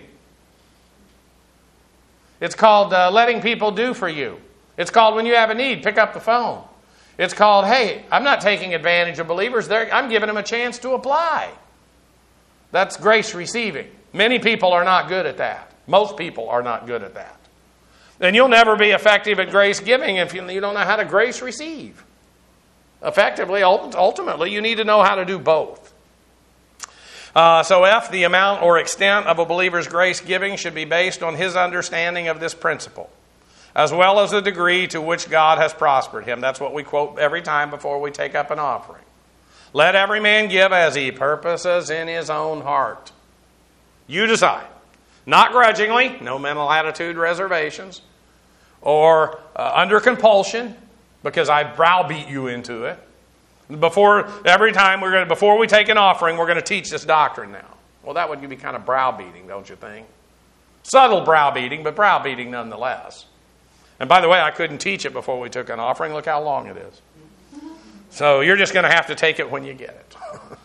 It's called letting people do for you. It's called when you have a need, pick up the phone. It's called, hey, I'm not taking advantage of believers. I'm giving them a chance to apply. That's grace receiving. Many people are not good at that. Most people are not good at that. And you'll never be effective at grace giving if you don't know how to grace receive. Effectively, ultimately, you need to know how to do both. So F, the amount or extent of a believer's grace giving should be based on his understanding of this principle, as well as the degree to which God has prospered him. That's what we quote every time before we take up an offering. Let every man give as he purposes in his own heart. You decide. Not grudgingly, no mental attitude reservations, or under compulsion, because I browbeat you into it. Before we take an offering, we're going to teach this doctrine now. Well, that would be kind of browbeating, don't you think? Subtle browbeating, but browbeating nonetheless. And by the way, I couldn't teach it before we took an offering. Look how long it is. So you're just going to have to take it when you get it.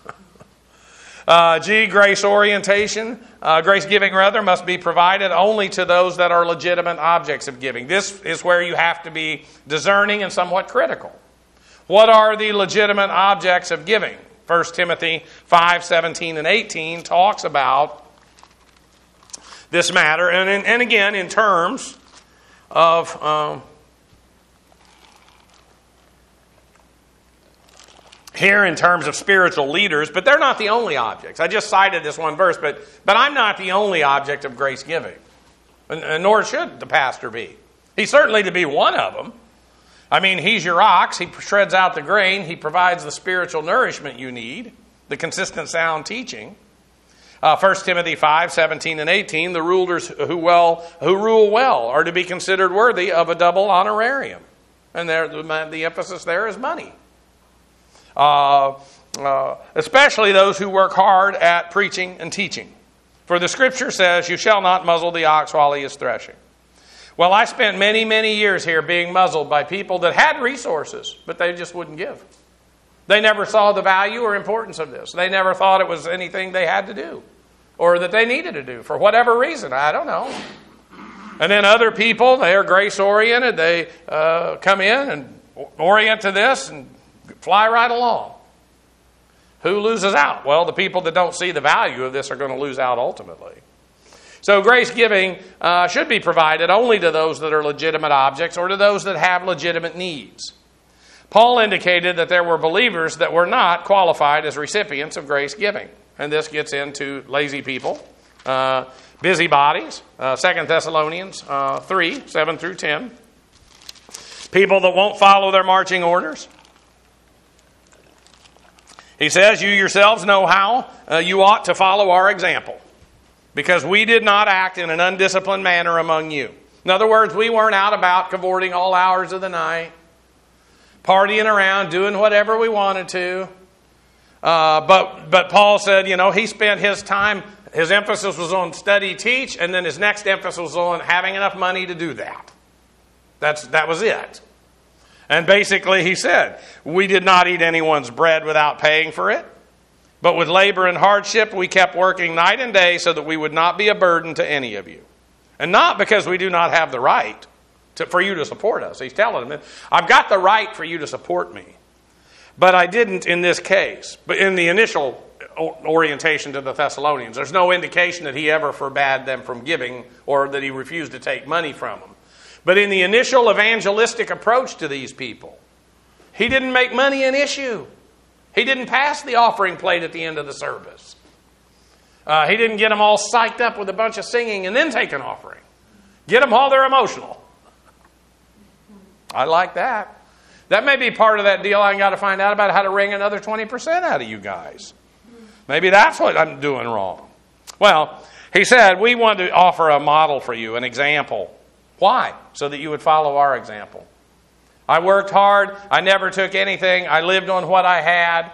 G, grace orientation. Grace giving, rather, must be provided only to those that are legitimate objects of giving. This is where you have to be discerning and somewhat critical. What are the legitimate objects of giving? 1 Timothy 5:17 and 18 talks about this matter. And again, in terms of... here in terms of spiritual leaders, but they're not the only objects. I just cited this one verse, but I'm not the only object of grace giving, and nor should the pastor be. He's certainly to be one of them. I mean, he's your ox. He shreds out the grain. He provides the spiritual nourishment you need, the consistent sound teaching. 1 Timothy 5:17 and 18, the rulers who rule well are to be considered worthy of a double honorarium. And the emphasis there is money. Especially those who work hard at preaching and teaching. For the Scripture says, you shall not muzzle the ox while he is threshing. Well, I spent many, many years here being muzzled by people that had resources, but they just wouldn't give. They never saw the value or importance of this. They never thought it was anything they had to do or that they needed to do for whatever reason. I don't know. And then other people, they are grace-oriented. They come in and orient to this and fly right along. Who loses out? Well, the people that don't see the value of this are going to lose out ultimately. So grace giving should be provided only to those that are legitimate objects or to those that have legitimate needs. Paul indicated that there were believers that were not qualified as recipients of grace giving. And this gets into lazy people, busybodies, 2 Thessalonians 3, 7 through 10. People that won't follow their marching orders. He says, you yourselves know how you ought to follow our example, because we did not act in an undisciplined manner among you. In other words, we weren't out about cavorting all hours of the night, partying around, doing whatever we wanted to. But Paul said, he spent his time, his emphasis was on study, teach, and then his next emphasis was on having enough money to do that. That was it. And basically he said, we did not eat anyone's bread without paying for it, but with labor and hardship we kept working night and day so that we would not be a burden to any of you. And not because we do not have the right for you to support us. He's telling them, I've got the right for you to support me. But I didn't in this case. But in the initial orientation to the Thessalonians, there's no indication that he ever forbade them from giving or that he refused to take money from them. But in the initial evangelistic approach to these people, he didn't make money an issue. He didn't pass the offering plate at the end of the service. He didn't get them all psyched up with a bunch of singing and then take an offering. Get them while they're emotional. I like that. That may be part of that deal I got to find out about how to wring another 20% out of you guys. Maybe that's what I'm doing wrong. Well, he said, we want to offer a model for you, an example. Why? So that you would follow our example. I worked hard. I never took anything. I lived on what I had.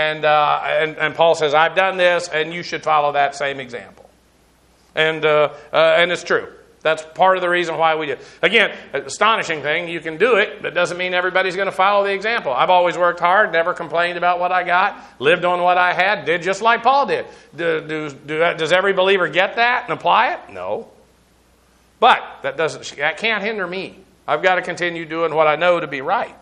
And Paul says, I've done this, and you should follow that same example. And it's true. That's part of the reason why we do. Again, astonishing thing, you can do it, but doesn't mean everybody's going to follow the example. I've always worked hard, never complained about what I got, lived on what I had, did just like Paul did. Does every believer get that and apply it? No. But that can't hinder me. I've got to continue doing what I know to be right.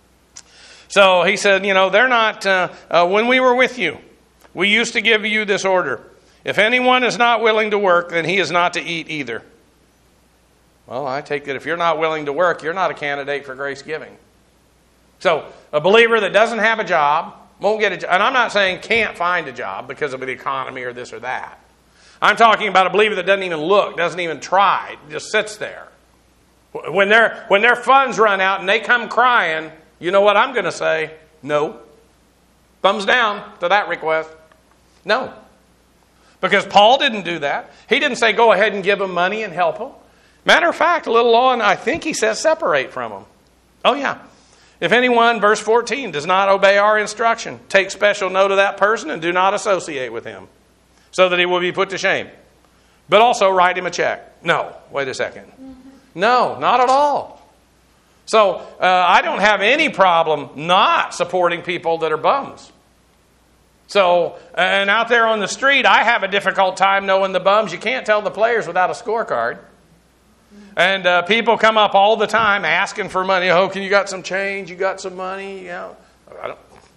So he said, they're not, when we were with you, we used to give you this order. If anyone is not willing to work, then he is not to eat either. Well, I take it if you're not willing to work, you're not a candidate for grace giving. So a believer that doesn't have a job, won't get a job, and I'm not saying can't find a job because of the economy or this or that. I'm talking about a believer that doesn't even look, doesn't even try, just sits there. When their funds run out and they come crying, you know what I'm going to say? No. Thumbs down to that request. No. Because Paul didn't do that. He didn't say go ahead and give them money and help them. Matter of fact, a little on, I think he says separate from them. Oh yeah. If anyone, verse 14, does not obey our instruction, take special note of that person and do not associate with him, so that he will be put to shame. But also write him a check. No, wait a second. No, not at all. So I don't have any problem not supporting people that are bums. So, and out there on the street, I have a difficult time knowing the bums. You can't tell the players without a scorecard. And people come up all the time asking for money. Oh, can you got some change? You got some money? I've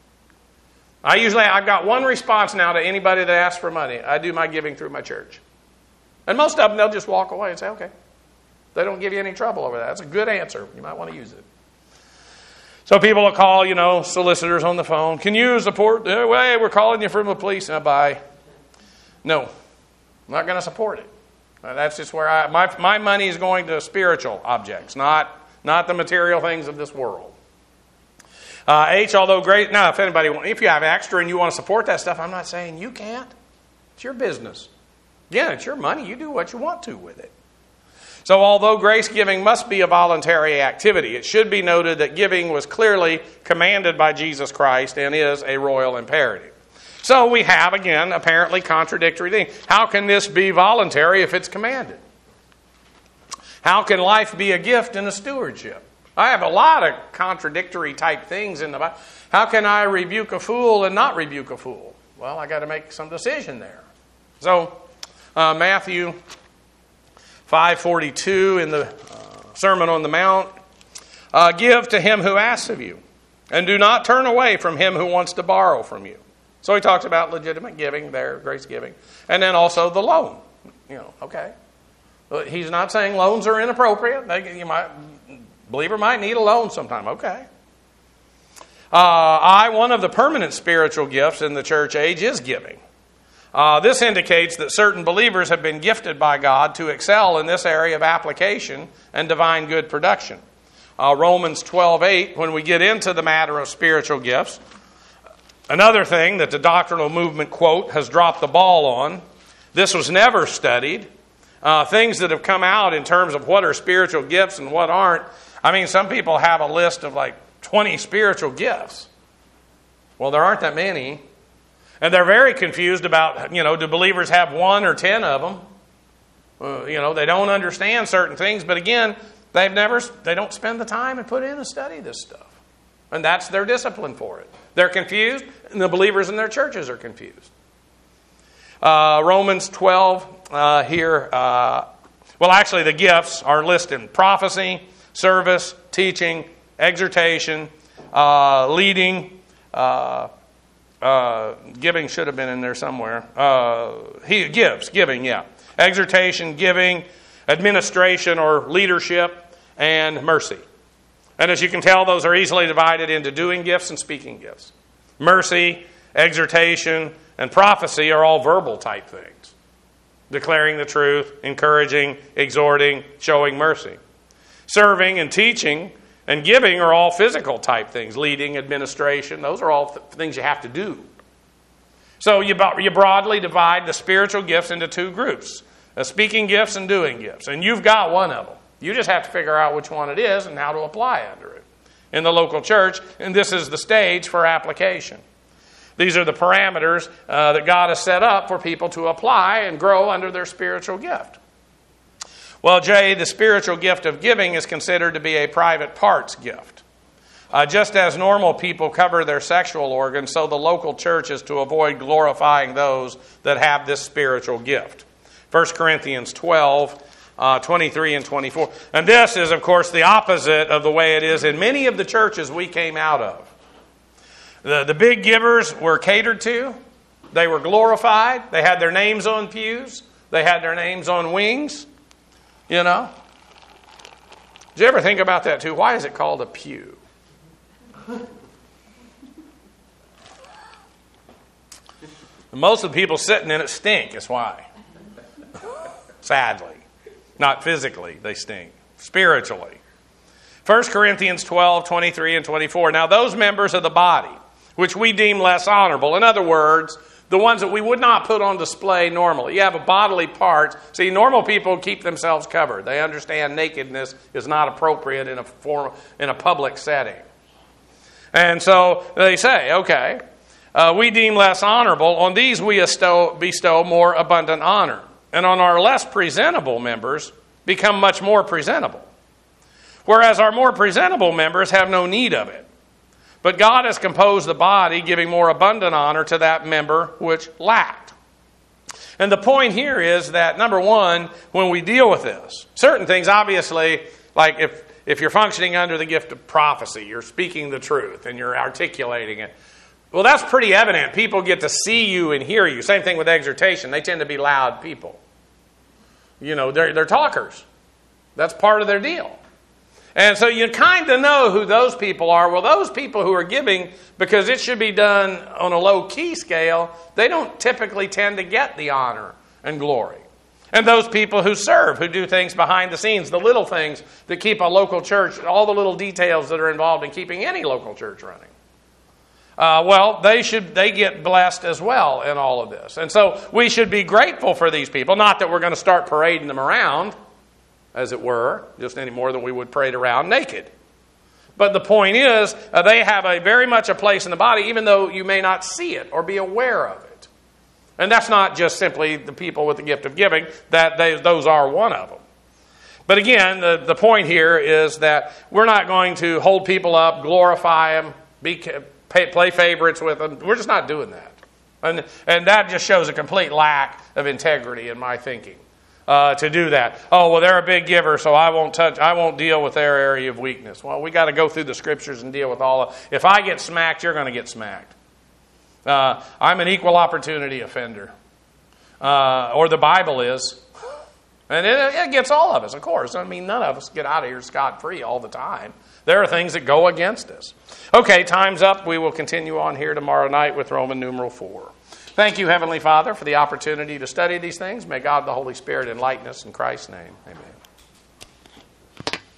got one response now to anybody that asks for money. I do my giving through my church. And most of them, they'll just walk away and say, okay. They don't give you any trouble over that. That's a good answer. You might want to use it. So people will call, solicitors on the phone. Can you support? Hey, we're calling you from the police. Bye. No, I'm not going to support it. That's just where my money is going to spiritual objects, not the material things of this world. Although great. Now, if you have extra and you want to support that stuff, I'm not saying you can't. It's your business. Again, it's your money. You do what you want to with it. So although grace giving must be a voluntary activity, it should be noted that giving was clearly commanded by Jesus Christ and is a royal imperative. So we have, again, apparently contradictory things. How can this be voluntary if it's commanded? How can life be a gift and a stewardship? I have a lot of contradictory type things in the Bible. How can I rebuke a fool and not rebuke a fool? Well, I got to make some decision there. So Matthew 5:42 in the Sermon on the Mount, give to him who asks of you, and do not turn away from him who wants to borrow from you. So he talks about legitimate giving there, grace giving, and then also the loan. Okay. He's not saying loans are inappropriate. Believer might need a loan sometime. Okay. One of the permanent spiritual gifts in the church age is giving. This indicates that certain believers have been gifted by God to excel in this area of application and divine good production. Romans 12:8, when we get into the matter of spiritual gifts, another thing that the doctrinal movement, quote, has dropped the ball on, this was never studied. Things that have come out in terms of what are spiritual gifts and what aren't. I mean, some people have a list of like 20 spiritual gifts. Well, there aren't that many. And they're very confused about, do believers have 1 or 10 of them? They don't understand certain things. But again, they don't spend the time and put in and study this stuff. And that's their discipline for it. They're confused, and the believers in their churches are confused. Romans 12 here. Well, actually, the gifts are listed: prophecy, service, teaching, exhortation, leading, giving should have been in there somewhere. Giving, yeah. Exhortation, giving, administration or leadership, and mercy. And as you can tell, those are easily divided into doing gifts and speaking gifts. Mercy, exhortation, and prophecy are all verbal type things. Declaring the truth, encouraging, exhorting, showing mercy. Serving and teaching and giving are all physical type things. Leading, administration, those are all things you have to do. So you broadly divide the spiritual gifts into two groups. Speaking gifts and doing gifts. And you've got one of them. You just have to figure out which one it is and how to apply under it in the local church. And this is the stage for application. These are the parameters that God has set up for people to apply and grow under their spiritual gift. Well, Jay, the spiritual gift of giving is considered to be a private parts gift. Just as normal people cover their sexual organs, so the local church is to avoid glorifying those that have this spiritual gift. 1 Corinthians 12, 23 and 24. And this is, of course, the opposite of the way it is in many of the churches we came out of. The big givers were catered to. They were glorified. They had their names on pews. They had their names on wings. You know? Did you ever think about that too? Why is it called a pew? Most of the people sitting in it stink. That's why. Sadly. Not physically, they stink. Spiritually. 1 Corinthians 12, 23 and 24. Now those members of the body, which we deem less honorable, in other words, the ones that we would not put on display normally. You have a bodily part. See, normal people keep themselves covered. They understand nakedness is not appropriate in a public setting. And so they say, okay, we deem less honorable. On these we bestow more abundant honor. And on our less presentable members become much more presentable. Whereas our more presentable members have no need of it. But God has composed the body, giving more abundant honor to that member which lacked. And the point here is that, number one, when we deal with this, certain things, obviously, like if you're functioning under the gift of prophecy, you're speaking the truth and you're articulating it, well, that's pretty evident. People get to see you and hear you. Same thing with exhortation. They tend to be loud people. You know, they're talkers. That's part of their deal. And so you kind of know who those people are. Well, those people who are giving, because it should be done on a low-key scale, they don't typically tend to get the honor and glory. And those people who serve, who do things behind the scenes, the little things that keep a local church, all the little details that are involved in keeping any local church running. Well, they get blessed as well in all of this. And so we should be grateful for these people. Not that we're going to start parading them around, as it were, just any more than we would parade around naked. But the point is, they have very much a place in the body, even though you may not see it or be aware of it. And that's not just simply the people with the gift of giving, those are one of them. But again, the point here is that we're not going to hold people up, glorify them, play favorites with them. We're just not doing that. And that just shows a complete lack of integrity in my thinking. To do that. Oh, well, they're a big giver, so I won't deal with their area of weakness. Well, we got to go through the scriptures and deal with all of. If I get smacked, you're going to get smacked. I'm an equal opportunity offender. Or the Bible is. And it gets all of us, of course. I mean, none of us get out of here scot-free all the time. There are things that go against us. Okay, time's up. We will continue on here tomorrow night with Roman numeral 4. Thank you, Heavenly Father, for the opportunity to study these things. May God, the Holy Spirit, enlighten us in Christ's name. Amen.